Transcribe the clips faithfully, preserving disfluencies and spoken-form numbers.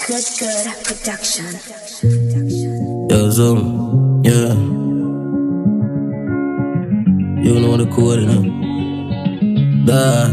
Good, good production. Yo, Zoom, yeah. You know the code, you know. That.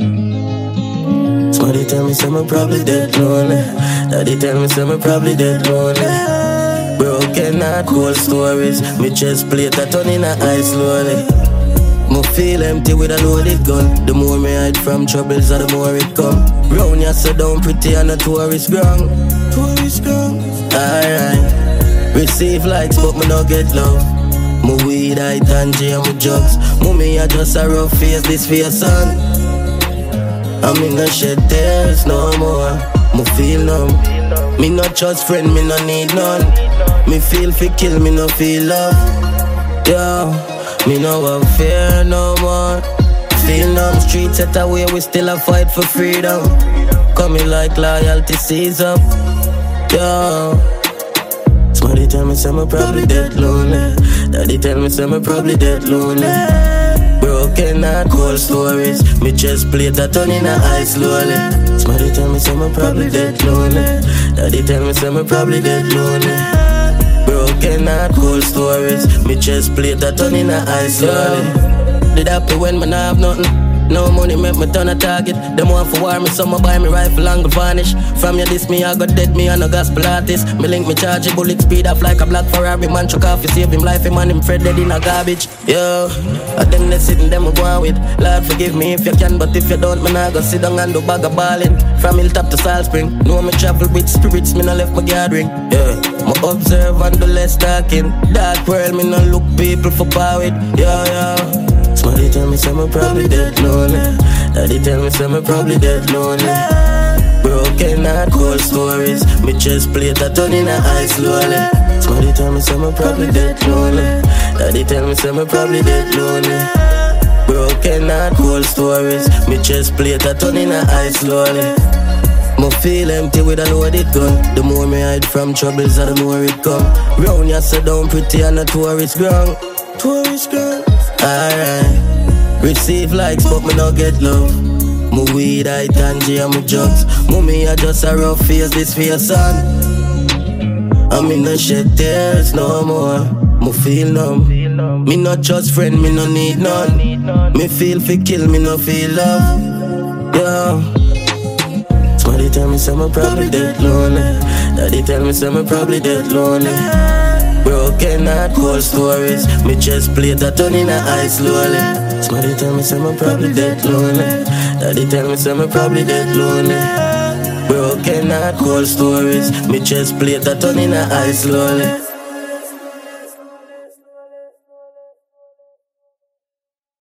Somebody tell me some probably dead lonely. Daddy tell me some probably dead lonely. Broken heart, cold stories. Me chest plate a turn in a ice slowly. Me feel empty with a loaded gun. The more me hide from troubles, the more it come. Round ya so down pretty and a tourist ground. Tourist ground. Alright. Receive likes but me no get love. Me weed, I tangy and me drugs. Mommy I just a rough face, this face son. I me no shed tears no more. Me feel numb. Me no trust friend, me no need none. Me feel fi kill, me no feel love. Yo. Me no have fear no more. Feel numb, streets set away, we still a fight for freedom. Coming like loyalty sees up. Yo. Somebody tell me some probably dead lonely. Daddy tell me some probably dead lonely. Broken heart, cold stories. Me chest plate a turn in a ice slowly. Somebody tell me some probably dead lonely. Daddy tell me some probably dead lonely. Broken heart, cold stories. Me chest plate a turn in a ice slowly. Did happy when me nah have nothing. No money make me turn a target. Them want for war me, so me buy me rifle and go vanish. From you this me I got dead, me and a gospel artist. Me link me charge a bullet speed off like a black Ferrari. Man chuck off, he save him life, him and him Fred dead in a garbage. Yo, I them they sitting them go on with. Lord forgive me if you can, but if you don't, me nah go sit down and do bag of ballin'. From Hilltop to Salt Spring, know me travel with spirits, me no left my gathering. Yeah, me observe and do less talking. Dark world, me no look people for power with. Yeah, yeah. Somebody tell me some probably dead lonely. Daddy tell me some probably dead lonely. Broken heart, cold stories. Me chest plate a turn in a ice slowly. Somebody tell me some probably dead lonely. Daddy tell me some probably dead lonely. Broken heart, cold stories. Me chest plate a turn in a ice slowly. Me feel empty with a loaded gun. The more me hide from troubles, the more it come. Round ya so down pretty and a tourist ground. Tourist ground. Alright. Receive likes but me no get love. Me weed, I tangy and me drugs. Mommy I just a rough face, this face son. I me no shed tears no more. Me feel numb. Me no trust friend, me no need none. Me feel fi kill, me no feel love. Yeah. Somebody tell me some probably dead lonely. Daddy tell me some probably dead lonely. Broken heart, cold stories. Me chest plate a turn in a ice slowly. Somebody tell me some probably dead lonely. Daddy tell me some probably dead lonely. Broken heart, cold stories. Me chest plate a turn in a ice slowly.